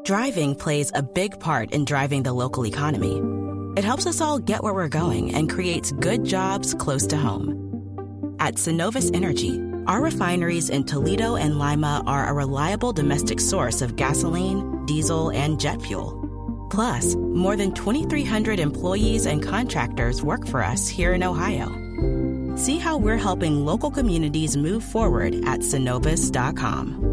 Driving plays a big part in driving the local economy. It helps us all get where we're going and creates good jobs close to home. At Synovus Energy, our refineries in Toledo and Lima are a reliable domestic source of gasoline, diesel, and jet fuel. Plus, more than 2,300 employees and contractors work for us here in Ohio. See how we're helping local communities move forward at Synovus.com.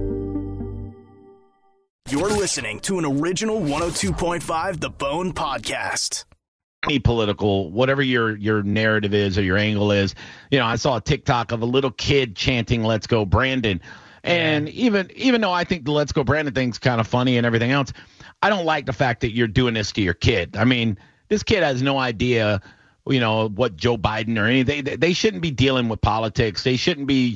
You're listening to an original 102.5 The Bone podcast. Any political, whatever your narrative is or your angle is, I saw a TikTok of a little kid chanting "Let's go Brandon," and even though I think the "Let's go Brandon" thing's kind of funny and everything else, I don't like the fact that you're doing this to your kid. I mean, this kid has no idea, what Joe Biden or anything. They shouldn't be dealing with politics. They shouldn't be,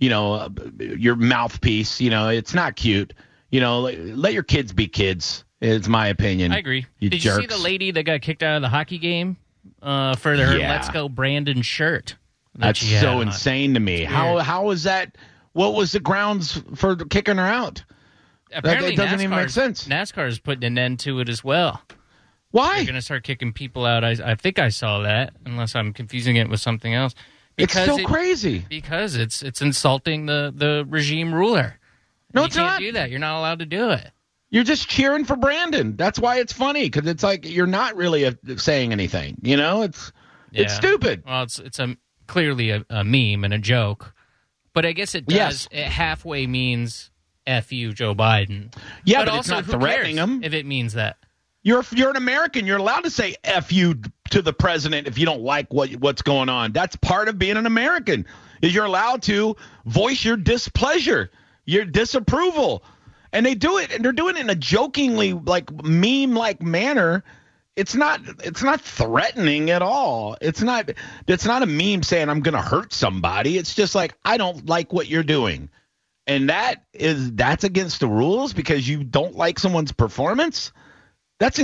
your mouthpiece. It's not cute. Let your kids be kids. It's my opinion. I agree. Did you see the lady that got kicked out of the hockey game for her "Let's Go Brandon" shirt? That's so insane to me. How is that? What was the grounds for kicking her out? Apparently, it doesn't even make sense. NASCAR is putting an end to it as well. Why? They're going to start kicking people out. I think I saw that, unless I'm confusing it with something else. Because it's so crazy. Because it's insulting the regime ruler. No, you it's not. You can't do that. You're not allowed to do it. You're just cheering for Brandon. That's why it's funny, because it's like you're not really saying anything. It's stupid. Well, it's clearly a meme and a joke, but I guess it does. Yes. It halfway means "F you, Joe Biden." Yeah, but also, it's not threatening him. If it means that. You're an American. You're allowed to say "F you" to the president if you don't like what's going on. That's part of being an American. Is you're allowed to voice your displeasure, your disapproval. And they do it, and they're doing it in a jokingly, meme-like manner. It's not threatening at all. It's not a meme saying I'm going to hurt somebody. It's just like, I don't like what you're doing. And that's against the rules because you don't like someone's performance? That's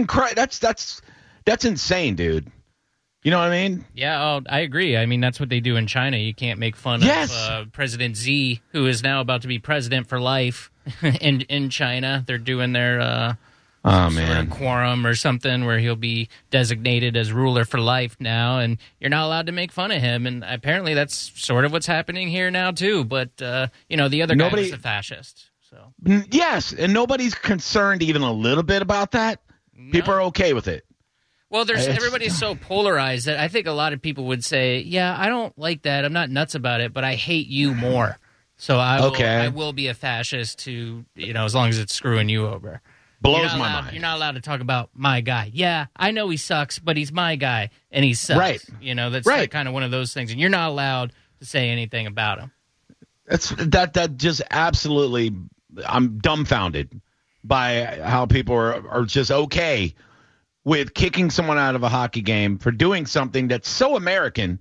that's insane, dude. You know what I mean? Yeah, I agree. I mean, that's what they do in China. You can't make fun of President Xi, who is now about to be president for life in China. They're doing their sort of quorum or something where he'll be designated as ruler for life now, and you're not allowed to make fun of him. And apparently that's sort of what's happening here now, too. But, the other guy was a fascist. So yes, and nobody's concerned even a little bit about that. No. People are okay with it. Well, everybody's so polarized that I think a lot of people would say, yeah, I don't like that. I'm not nuts about it, but I hate you more. So I will be a fascist to, as long as it's screwing you over. Blows my mind. You're not allowed to talk about my guy. Yeah, I know he sucks, but he's my guy, and he sucks. Right. That's like kind of one of those things. And you're not allowed to say anything about him. That just absolutely, I'm dumbfounded by how people are just okay with kicking someone out of a hockey game for doing something that's so American,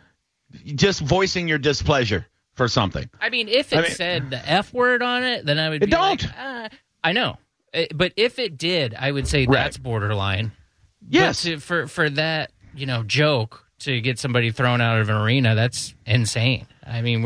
just voicing your displeasure for something. I mean, if it said the F word on it, then I would be like, I know. But if it did, I would say that's borderline. Yes. But for that, joke to get somebody thrown out of an arena, that's insane. I mean,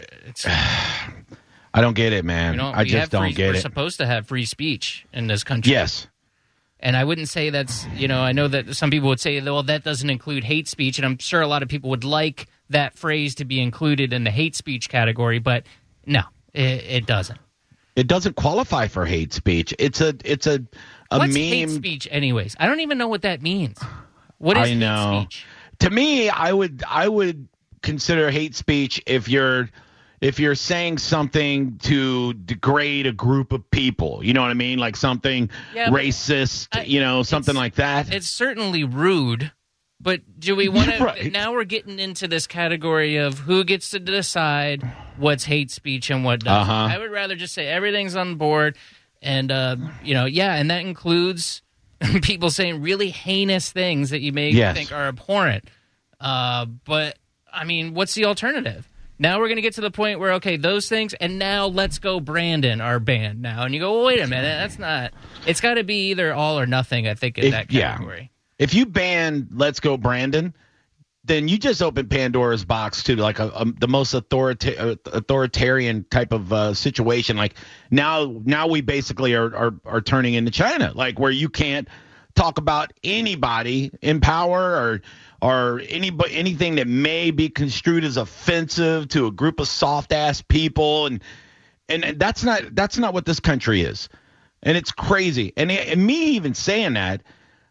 I don't get it, man. I just don't get it. We're supposed to have free speech in this country. Yes. And I wouldn't say that's, I know that some people would say, well, that doesn't include hate speech, and I'm sure a lot of people would like that phrase to be included in the hate speech category, but no, it doesn't. It doesn't qualify for hate speech. It's a What's meme. Hate speech, anyways? I don't even know what that means. What is hate speech? To me, I would consider hate speech if you're saying something to degrade a group of people. You know what I mean? Like something racist, something like that. It's certainly rude, but do we want to... Right. Now we're getting into this category of who gets to decide what's hate speech and what doesn't. I would rather just say everything's on board and, and that includes people saying really heinous things that you may think are abhorrent. But, I mean, what's the alternative? Now we're going to get to the point where, okay, those things, and now Let's Go Brandon are banned now. And you go, well, wait a minute, that's not... It's got to be either all or nothing, I think, in that category. If you ban Let's Go Brandon, then you just open Pandora's box to like the most authoritarian type of situation. Like now we basically are turning into China, like where you can't talk about anybody in power or anything that may be construed as offensive to a group of soft ass people, and that's not what this country is, and it's crazy. And me even saying that,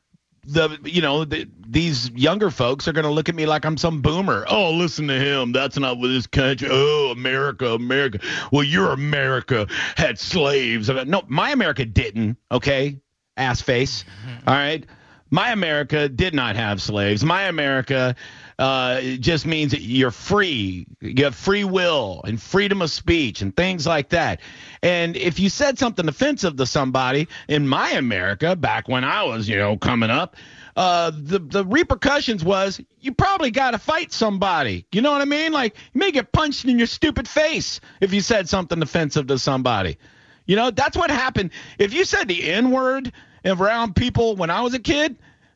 these younger folks are going to look at me like I'm some boomer. Oh, listen to him. That's not what this country. Oh, America. Well, your America had slaves. No, my America didn't. Okay, ass face. All right, my America did not have slaves. My America just means that you're free. You have free will and freedom of speech and things like that. And if you said something offensive to somebody in my America back when I was, coming up, the repercussions was you probably got to fight somebody. You know what I mean? Like, you may get punched in your stupid face if you said something offensive to somebody. That's what happened. If you said the N-word around people when I was a kid,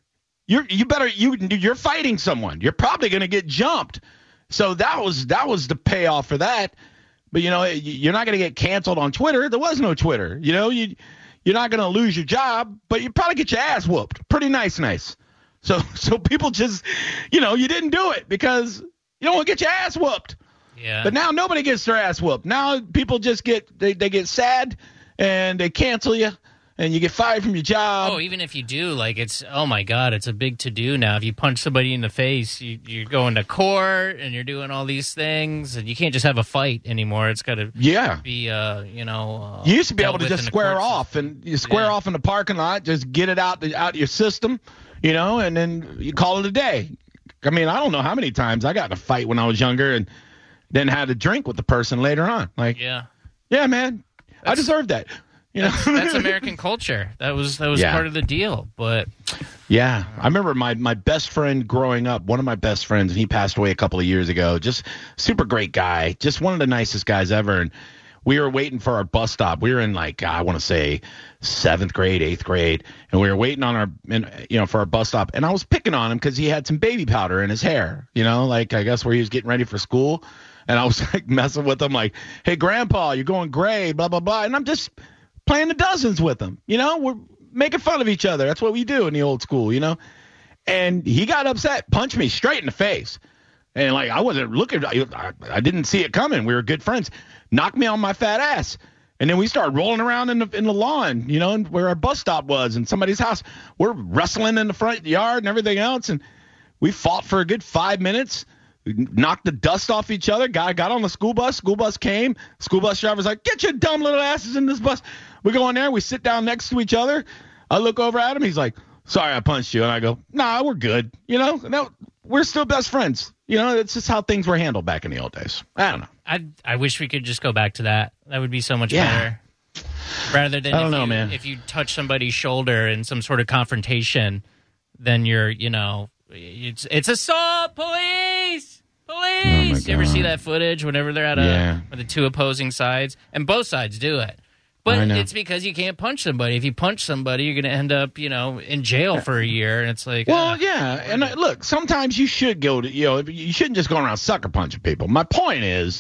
you're fighting someone. You're probably going to get jumped. So that was the payoff for that. But you're not going to get canceled on Twitter. There was no Twitter. You're not going to lose your job, but you probably get your ass whooped. Pretty nice. So people just, you didn't do it because you don't want to get your ass whooped. Yeah. But now nobody gets their ass whooped. Now people just get sad and they cancel you. And you get fired from your job. Oh, even if you do, oh my God, it's a big to-do now. If you punch somebody in the face, you're going to court and you're doing all these things. And you can't just have a fight anymore. It's got to be, you used to be able to just square off. And you square off in the parking lot, just get it out your system, and then you call it a day. I mean, I don't know how many times I got in a fight when I was younger and then had a drink with the person later on. Yeah, man, I deserve that. That's American culture. That was part of the deal. But yeah, I remember my best friend growing up. One of my best friends, and he passed away a couple of years ago. Just super great guy. Just one of the nicest guys ever. And we were waiting for our bus stop. We were in I want to say 7th grade, 8th grade, and we were waiting on for our bus stop. And I was picking on him because he had some baby powder in his hair. I guess where he was getting ready for school. And I was messing with him like, "Hey, Grandpa, you're going gray, blah blah blah." And I'm just playing the dozens with him. We're making fun of each other. That's what we do in the old school, And he got upset, punched me straight in the face. And I wasn't looking, I didn't see it coming. We were good friends. Knocked me on my fat ass. And then we started rolling around in the lawn, where our bus stop was in somebody's house. We're wrestling in the front yard and everything else. And we fought for a good 5 minutes. We knocked the dust off each other. Got on the school bus. School bus came. School bus driver's like, "Get your dumb little asses in this bus." We go in there. We sit down next to each other. I look over at him. He's like, "Sorry, I punched you." And I go, "Nah, we're good." No, we're still best friends. It's just how things were handled back in the old days. I don't know. I wish we could just go back to that. That would be so much better. Rather than man. If you touch somebody's shoulder in some sort of confrontation, then you're, it's assault, police. Oh you ever see that footage whenever they're at the two opposing sides? And both sides do it. But it's because you can't punch somebody. If you punch somebody, you're going to end up, in jail for a year. And it's like, And look, sometimes you should go to, you shouldn't just go around sucker punching people. My point is,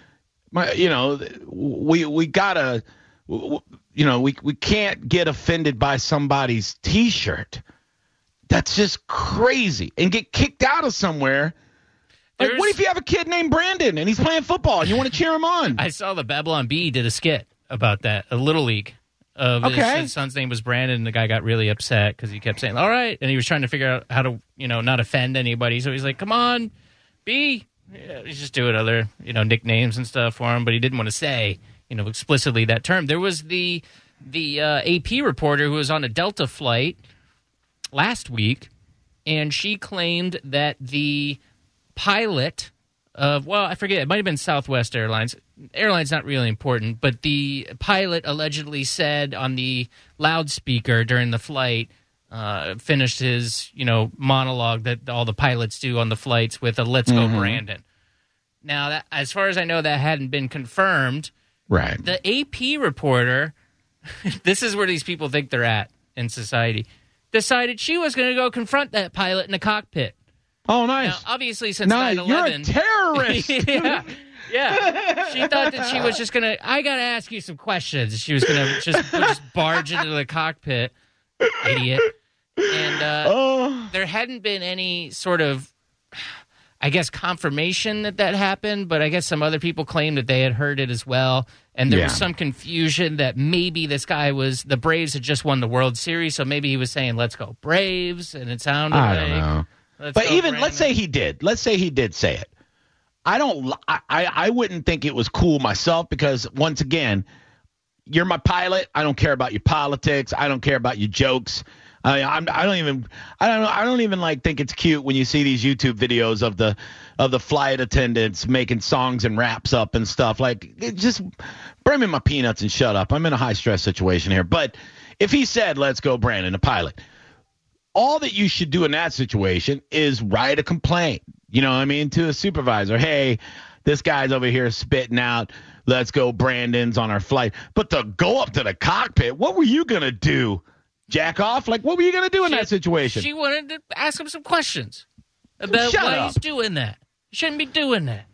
we gotta, we can't get offended by somebody's T-shirt. That's just crazy. And get kicked out of somewhere. What if you have a kid named Brandon and he's playing football and you want to cheer him on? I saw the Babylon Bee did a skit about that, a Little League. His son's name was Brandon, and the guy got really upset because he kept saying, "All right," and he was trying to figure out how to, not offend anybody. So he's like, "Come on, B." Yeah, he's just doing other, nicknames and stuff for him, but he didn't want to say, explicitly that term. There was the AP reporter who was on a Delta flight last week, and she claimed that the pilot of, I forget, it might have been Southwest Airlines. Airline's not really important, but the pilot allegedly said on the loudspeaker during the flight, finished his, monologue that all the pilots do on the flights with a "Let's go, Brandon." Now, that, as far as I know, that hadn't been confirmed. Right. The AP reporter, this is where these people think they're at in society, decided she was going to go confront that pilot in the cockpit. Oh, nice. Now, obviously, since 9/11, you're a terrorist. yeah. She thought that she was just gonna. I gotta ask you some questions. She was gonna just barge into the cockpit, idiot. And there hadn't been any sort of, I guess, confirmation that happened. But I guess some other people claimed that they had heard it as well. And there was some confusion that maybe this guy the Braves had just won the World Series, so maybe he was saying, "Let's go Braves," and it sounded I don't know. But even let's say he did. Let's say he did say it. I wouldn't think it was cool myself because once again, you're my pilot. I don't care about your politics. I don't care about your jokes. I don't even like think it's cute when you see these YouTube videos of the flight attendants making songs and raps up and stuff. Like, just bring me my peanuts and shut up. I'm in a high stress situation here. But if he said, "Let's go, Brandon," the pilot, all that you should do in that situation is write a complaint, to a supervisor. Hey, this guy's over here spitting out, "Let's go, Brandon's" on our flight. But to go up to the cockpit, what were you going to do? Jack off? Like, what were you going to do in that situation? She wanted to ask him some questions about why he's doing that. You shouldn't be doing that.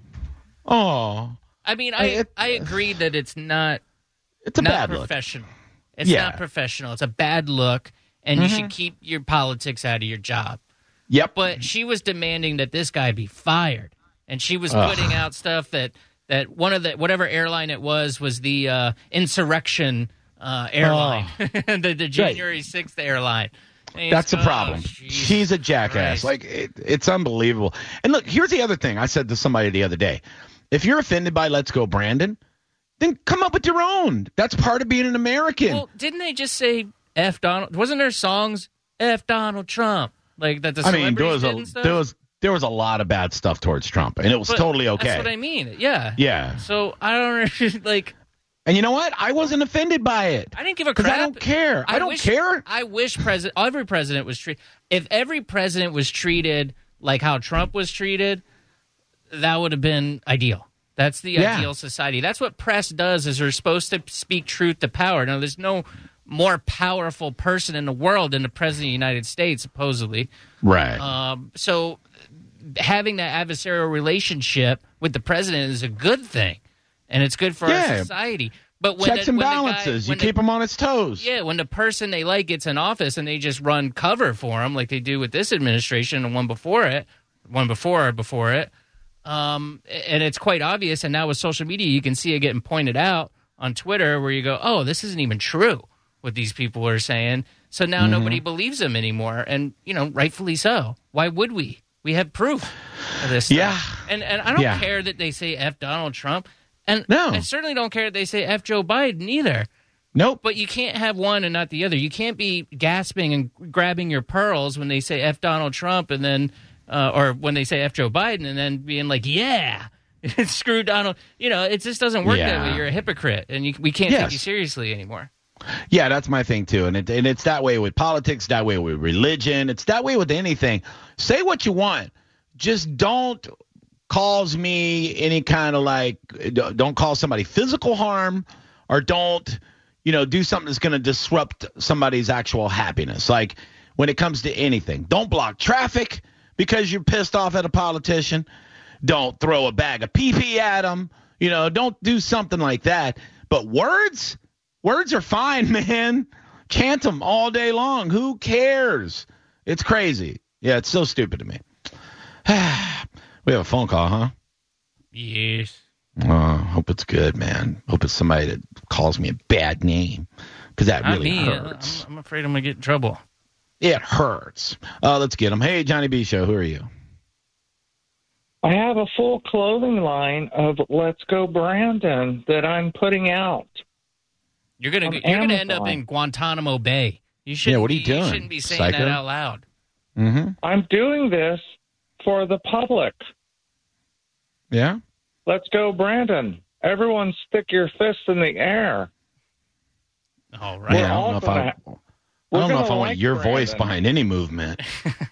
Oh. I mean, I agree that it's not bad professional. Look. It's not professional. It's a bad look. And you should keep your politics out of your job. Yep. But she was demanding that this guy be fired. And she was putting out stuff that whatever airline it was the insurrection airline. the January 6th airline. That's the problem. She's a jackass. Christ. Like, it's unbelievable. And look, here's the other thing I said to somebody the other day. If you're offended by "Let's Go, Brandon," then come up with your own. That's part of being an American. Well, didn't they just say F Donald? Wasn't there songs F Donald Trump? Like that the celebrities did and stuff? There was a lot of bad stuff towards Trump, and it was totally okay. That's what I mean. Yeah. Yeah. So I don't like. And you know what? I wasn't offended by it. I didn't give a crap. I don't care. I don't care. I wish every president was treated. If every president was treated like how Trump was treated, that would have been ideal. That's the ideal society. That's what press does. Is they're supposed to speak truth to power. Now, there's no more powerful person in the world than the president of the United States, supposedly. Right. So having that adversarial relationship with the president is a good thing, and it's good for our society. But when checks and balances, you keep them on its toes. Yeah, when the person they like gets in office and they just run cover for him, like they do with this administration and one before it, and it's quite obvious. And now with social media, you can see it getting pointed out on Twitter, where you go, "Oh, this isn't even true what these people are saying." So now nobody believes them anymore, and rightfully so. Why would we? We have proof of this stuff. Yeah, and I don't care that they say F Donald Trump. And I certainly don't care that they say F Joe Biden either. Nope. But you can't have one and not the other. You can't be gasping and grabbing your pearls when they say F Donald Trump and then, or when they say F Joe Biden and then being like, yeah, screw Donald. It just doesn't work that way. You're a hypocrite and we can't take you seriously anymore. Yeah, that's my thing too. And it's that way with politics, that way with religion. It's that way with anything. Say what you want. Just don't cause me any kind of don't cause somebody physical harm or don't, do something that's going to disrupt somebody's actual happiness. Like when it comes to anything, don't block traffic because you're pissed off at a politician. Don't throw a bag of pee-pee at them. Don't do something like that. But words are fine, man. Chant them all day long. Who cares? It's crazy. Yeah, it's so stupid to me. We have a phone call, huh? Yes. Hope it's good, man. Hope it's somebody that calls me a bad name, because that really hurts. I'm afraid I'm going to get in trouble. It hurts. Let's get him. Hey, Johnny B. Show, who are you? I have a full clothing line of Let's Go Brandon that I'm putting out. You're going to end up in Guantanamo Bay. You shouldn't what are you doing? You shouldn't be saying that out loud. Mm-hmm. I'm doing this for the public. Yeah? Let's go, Brandon. Everyone stick your fists in the air. All right. Well, I don't know if I want your voice behind any movement.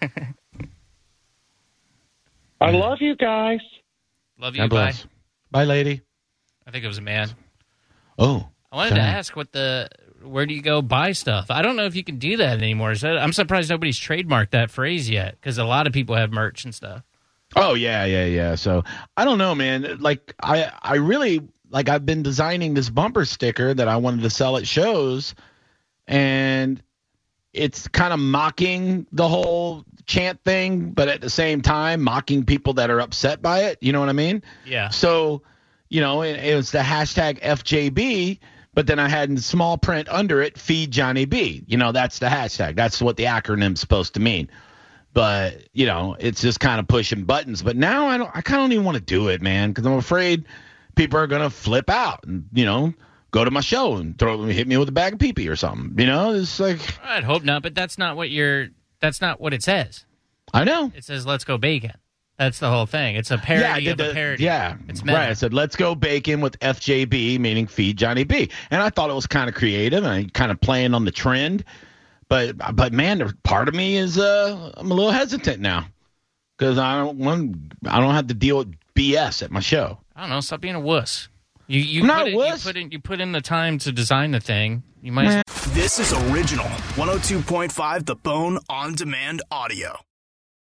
I love you guys. Love you, bye. Bye, lady. I think it was a man. Oh. I wanted to ask what where do you go buy stuff? I don't know if you can do that anymore. I'm surprised nobody's trademarked that phrase yet, because a lot of people have merch and stuff. Oh, yeah. So I don't know, man. Like, I really, like, I've been designing this bumper sticker that I wanted to sell at shows, and it's kind of mocking the whole chant thing, but at the same time mocking people that are upset by it. You know what I mean? Yeah. So, you know, it was the hashtag FJB, but then I had in small print under it, Feed Johnny B. You know, that's the hashtag. That's what the acronym's supposed to mean. But, you know, it's just kind of pushing buttons. But now I kind of don't even want to do it, man, because I'm afraid people are going to flip out and, you know, go to my show and hit me with a bag of pee-pee or something. You know, it's like, I'd hope not, but that's not what it says. I know. It says, let's go bacon. That's the whole thing. It's a parody of a parody. Yeah. It's meta. Right. I said, let's go bacon with FJB, meaning Feed Johnny B. And I thought it was kind of creative and kind of playing on the trend. But man, part of me is I'm a little hesitant now because I don't have to deal with BS at my show. I don't know. Stop being a wuss. I'm not a wuss. You put in the time to design the thing. You might. This is original 102.5 The Bone on Demand Audio.